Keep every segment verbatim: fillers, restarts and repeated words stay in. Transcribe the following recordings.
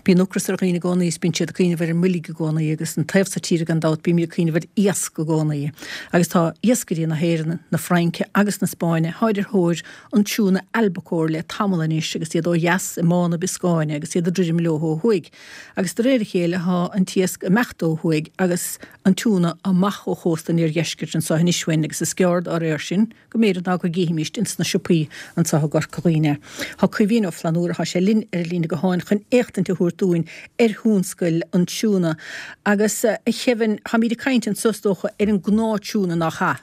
Bí nuchras ar chuoine gánaí bíonn siad chuoine bhar muí go gánaí agus an taobh sa tíre an dát bí mí chuoine bhar ias go gánaí. Agus tá iascarí na héireanna na Fraince agus na Spáine háidir thóir an túna Albacór le tamalaníos agus iad ó ias i mána Biscáine agus iad a drídim leó chuig. Agus de réir chéile há an tiasc mechtó chuig agus an túna a mach ó chóstan ar dheiscirt an sáin ishain agus is sceard ar air sin go méad ná go géimiist ins na sipaí an sa gar chuoine. Tá chuhíon ó flanúra há sé lin ar lína go háin chun échtanta thuairtúin ar húnscoil an túna agus i cheann ha míad caint an sustócha ar an gnáitiúna nach cha.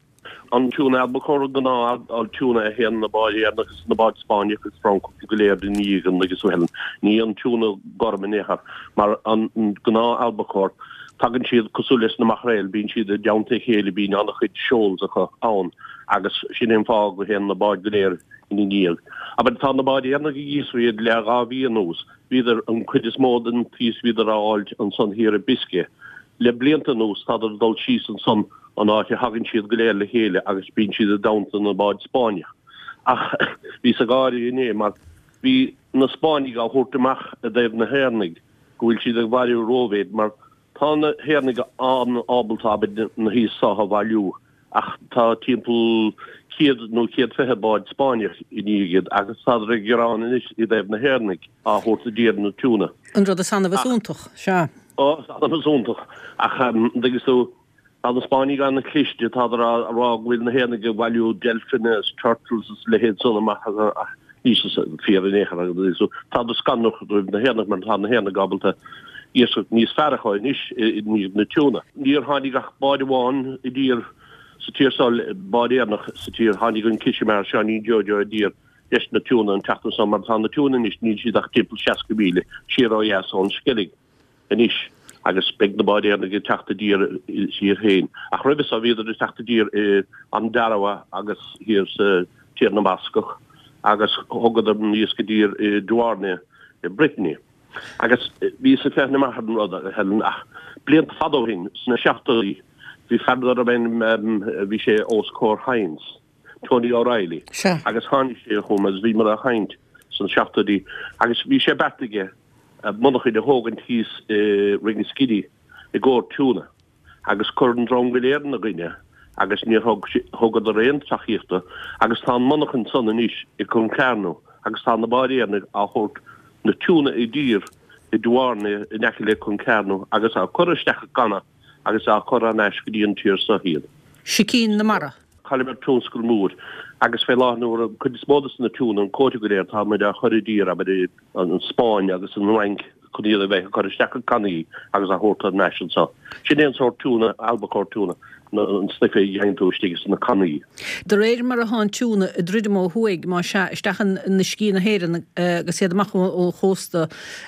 An túna Albacór gná al túna a héan na báid agus na báid Spáine agus Franco go léir den nígan agus bhfuil ní an túna gormanéchar mar an gná Albacór tagann siad cosúlas na machréil bíonn siad a deanta chéile bíonn annach chuid seols a chu ann agus sin éon fág go héan na báid go léir in níag. Aber tá na báid annach i gísriad le gá bhí an nús viidir an chuid is mód an pís viidir áild an son hir a bisce. Le blianta nús tá ar dul síos an son an áte hagann siad go léir le héile agus bíonn siad a damta na báid Spáine. Ach bhí sa gáir iné mar bhí na Spáine á thuirtamach a d éibh na héirnig gohfuil siad ag bhairú róvéid mar tá na héirnig an ábaltábid na hí satha bhailú ach tá timppel céad nó céad fethe báid Spáine i nígad agus tá ag gerán inis i d éibh na héirnig á thuirta díar na túna. An rud a sanna bhasúntaach, se. Ó, sanna bhasúntaach ach agus so an na Spáine gan na cliste tá rá bhfuil na héirnig go bhailú delfinnes, turtles le héad sonna maach níos fíar in échar agus so tá do scannach na héirnig man tá na héirnig gabalta Ies níos ferraáin is ní na túna. Níor hánig ach báideháin i dír sa tírsal báidéarnach sa tír hánig an kiisimear se ní jojo a dír leis na túna an tatan sam mar tá na túna is ní siad ach timpel seaca bíle siar á ias an skillig an is agus speg na báidéarnach i tata dír siar héin. Ach ribis a viidir is tata dír an darawa agus hir sa tír na Bascoch agus hogad am níos go dír Duarne i Brittany. Agus ví se fer mar had rudder helen ach blint fado hin sna seachtaí vi ferdar ben vi sé Oscar Heinz Tony O'Reilly agus han sé hom as vi mar a Heinz san seachtaí agus vi sé bettige monach i de hogan hís ring skidi i go túna agus kurden drong geléden a rinne agus ni hogad a réint sachíta agus tá monachan son is i kun Carno agus tá na baréne a hort na túna i dír i Duarne i necile chun Carno agus á choristeach ganna agus á chor an eis go dtíon tír sa hiad. Sicín na mara? Chalibir túnscoil múr agus fé láhnúair chud is módas na túna an cóte go réir tá muid a choir dír a an Spáin agus an rank chuíad a bheith choristeach gannaí agus a hórta neis sa. Sin éon sort túna Albacór túna. an sniffe jeintústígus na cannaí. De réir mar a há túna i ddridim ó thuig má se istechan na cí na héan agus séad amach ó chósta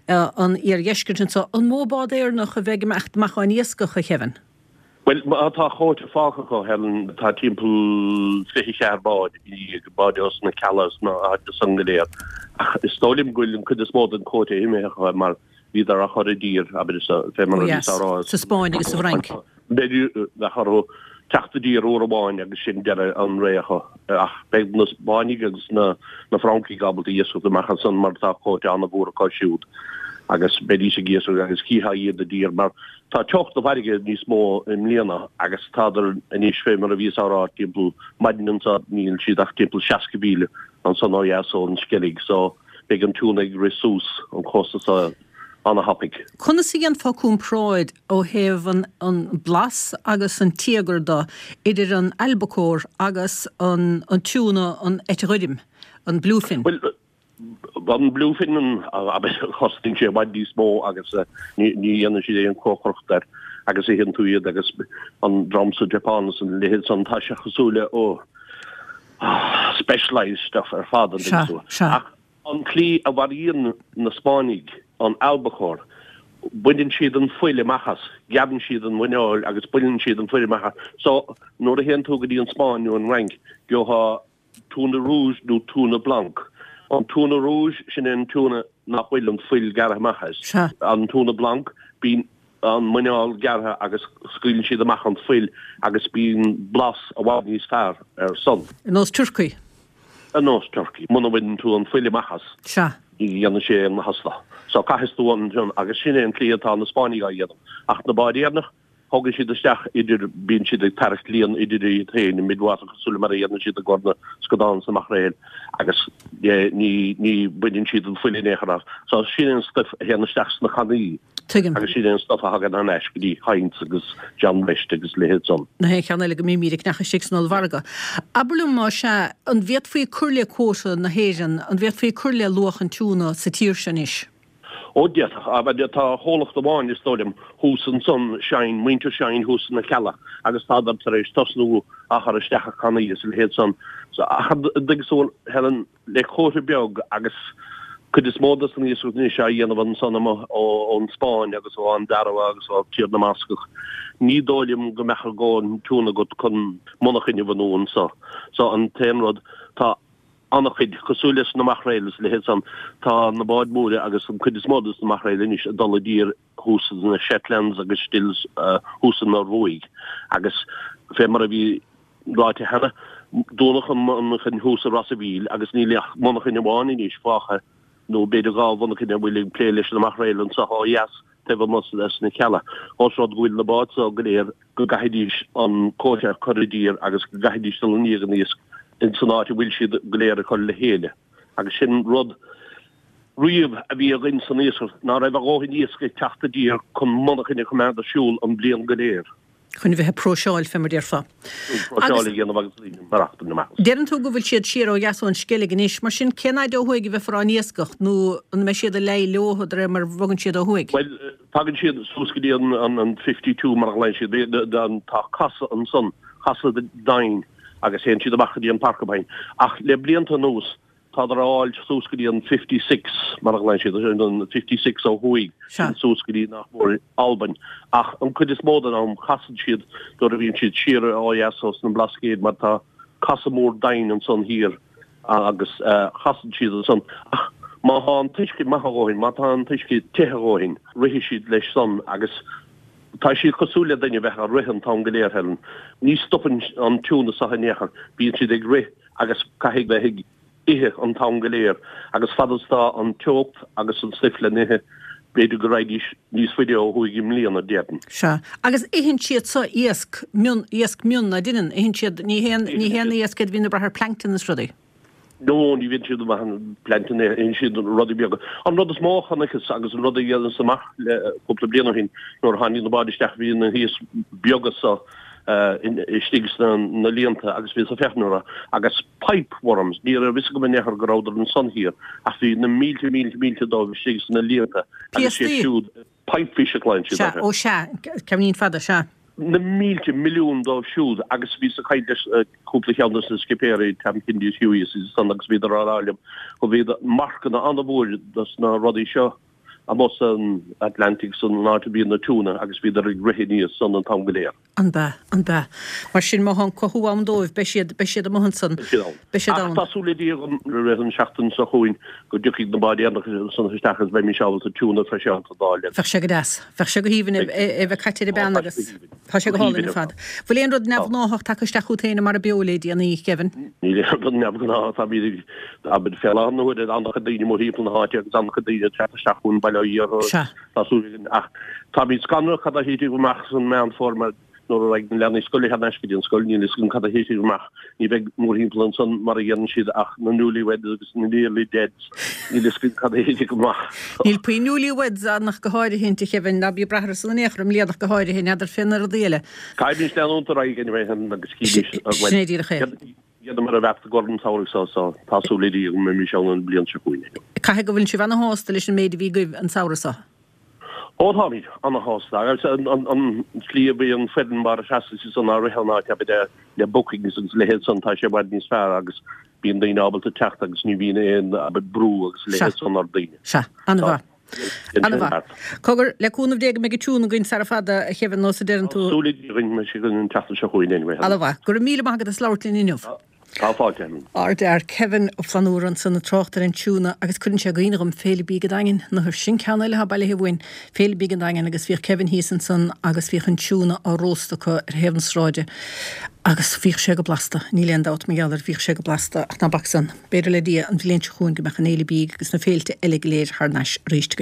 an ar dheiscirtin sa an móbád éir nach a bheith mecht mach an iascacha chehann. Well tá chóte fácha go helen tá timppel fi sebáid i bádios na calas na a sangaléir. Is stolim goilin chud is mód an cóte imimecha mar vidar a chor dír a bit fé mar sa Spáin agus sa Frank. Beú na choró tatadí óráin agus sin de an récha ach be na Spáine agus na na Franki gabal iesú mechan san mar tá chóte anna bhór cosisiút agus bedí sé géú agus cíha iad a dír mar tá techt a bhaige níos mó im léana agus táidir in níos fé mar a vís árá timpú maidin sa níl siad ach timpú seacabíle an san áheasó an skellig so be an túnig resús an costa sa anna hapig. Conna sí an fáún práid ó heh an blas agus an tíagar da idir an Albacór agus an túna an etiridim, an bluefin. Well, an bluefin a hosting sé bhaid dí smó agus ní ana si é an cóchrocht der agus é hen túiad agus an drumsa Japan an lehéad an tá se chosúle ó specialized stuff ar fad an an clí a bharíon na Spánig an Albacór buinn siad an foiile machchas gaban siad an muineáil agus buinn siad an foiile machchas so nóair a hen tugadí an Spáinú an rank go ha túna rúis nó túna blanc an túna rúis sin an túna nachhfuil an foiil garach machchas an túna blanc bín an muineáil gartha agus scuiln siad amach an foiil agus bín blas a bhád níos fearr ar son. In os Turcaí? An os Turcaí muna bhain tú an foiile machchas Se. I ana sé an hasla. so caiú an agus sinné an clíatá na Spáine a dhéanam ach na báíarnach hogus si desteach idir bín si ag tarach líon idir í tréin i midhá chusúla mar dhéanana siad a gona scodáin amach réil agus ní ní buinn siad an fuiinéchar so sin stuff héanana steach na chaí agus sin stuff hagan an eis gotí haint agus John West agus lehéad son. Na hé cheanna go mí necha sixnal varga. Abalum má se an bhéad faoi curle cósa na héan an bhéad faoi curle luchan túna sa tír sin is. O diet, aber der tá hólach doáin is stom hús an sun sein, winter sein hús na kella, agus tá éis tosnú achar stecha canna is il héad son. So dig so helen le chóir beag agus chud is módas an ísú ní se dhéanamh an sonna ón Spáin agus ó an Darha agus ó tír na Mascach. Ní dólim go mechar gáin túna go chun monachinne bhanún so. So an téimrod tá annachid cosúlis na machréiles le hé san tá na báid móre agus an chud is módas na machréile is a dola dír hús na Shetlands agus stils hús an Norvóig agus fé mar a bhí ráite henne dónach an chun hús a Rossaville agus ní leach monachinne bháin is fácha nó beidir gá bhanachinne bhfuil pléiles na machréile an sa háas te mos leis na cealla. Osrod gúil na bád so go léir go gaidís an cótear choridír agus go gaidís an nígan níos in sannáte bhfuil siad goléir chuil le héile. agus sin rud riamh a bhí a rin san éasar ná raibh aráhin níos go teachta dír chun monachinne chumad a siúil an blian go léir. Chn bheitthe próseáil femar déirfa. Déan tú go bhfuil siad siar ó gasún sciile gníis mar sin cenaid ó thuig bheith frá níoscacht nó an me siad a lei leohad ra mar bhagann siad ó thuig. Well tagann siad súscaí an an fifty-two mar lein siad an tá casa an son casa dain agus hen siad a bachadí an parcabain ach le blianta nús tá áil súscaí an fifty-six mar lein siad an fifty-six ó thuig súscaí nach mór Alban ach an chud is módan am chasan siad do a bhíonn siad siar ó jasos na blascéad mar tá casa mór dain an son hir agus chasan siad an son ach má há an tuisci maithagóhin má tá an tuisci tithagóhin rihi siad leis son agus tá siad cosúla daine bheith a rihan tá goléir helen ní stoppen an túna sa nechar bíon siad ag rih agus caiigh bheith ihe an tá goléir agus fadalstá an teocht agus an stifle nithe beidir go raidís níos video chuig im líana déan. Se agus éhinn siad sa iasc mion iasc mion na dinan éhinn siad ní hen ní hen iascad hína bra plankton na strudi. No, ní vin siad an plantin in siad rudi beag. An rud is máchanachas agus an rudi dhéan samach le couple bliana hin nóir haní na badisteach hí na híos beagas sa in stigus na líanta agus ví a fechnúra agus pipeworms ní a vis go nechar goráidir an son hir a hí na mílte mílte mílte dá stigus na líanta agus sé siúd pipefish klein si. Ó se cemnín fada se. Na mílte milliún dá siúd agus ví a caiidir cúpla cheannas na skipéir tam Indius Hughis is san agus viidir arálim go ví marcan an bhór das na rodí seo a mos an Atlantic san ná bí na túna agus viidir rihiní san an tam goléir. An be an be mar sin má an coú am dóibh be siad be siad a mohansan be siad an tasúla dí an an seachtain sa chuin go dúchiigh na bád san stachas be mi seáil a túna freisianta dáile. Fer se go das fer se go híhann e bheith caiitir i ben agus tá se go hálainn fad. Bhfuil éon rud nebh náthach takeiste chutéine mar a beolaidí an í Kevin. Ní neb gná tá bí a bid fel anhuiid an chadaine mór hípla na háte agus an chadaine teachún bailíar tasú ach tá bí scanú chad a híidir go meach san me an forma nor ag lenne skole had neski an skol ní gun cad hé maach ní beh mór híplan son mar an siad ach na newlywed agus na nearly dead ní gun cad hé go maach. Níl pu newlywed nach go háide hinnti hefn na bí brahar san nechrum léadach go háide hin idir finnar a déile. Caibn sten ontar ag gan hen agus ski. Ja mar a bheit gordon saorig sa tasú lidí go mé se an blian se chuine. Cai go bhfuil si bhena hástal leis an méid bhí goibh an saorasa. Ótháid an hásta an slíbe an fedenbar a chassis an a rihanná be le booking le het san tá sé bud níos fear agus bíon daine ábal a techt agus ní bhíine éon a brú agus le san ar daine. Se an bha. Anha. Cogur leúnmh déag me túúna ginn sar fada a chehann nó a dean tú. Súlí rin me si gon teachta se chuoine. Alha, gur míle magad a sláirlín inniuh. Ard ar Kevin ó Flanúran san na trochttar an túúna agus chun se goine am féle bí dain na thur sin ceanile ha bailile bhhain féle bí dain agus bhí Kevin hísan san agus bhí an túúna á róstacha ar hehansráide agus bhíh sé go blasta ní leon dát me gealar bhíh sé go blasta ach na baksan beidir le dí an bhléonn chuún go mechan éile bí agus na félte eile léir th neis ríiste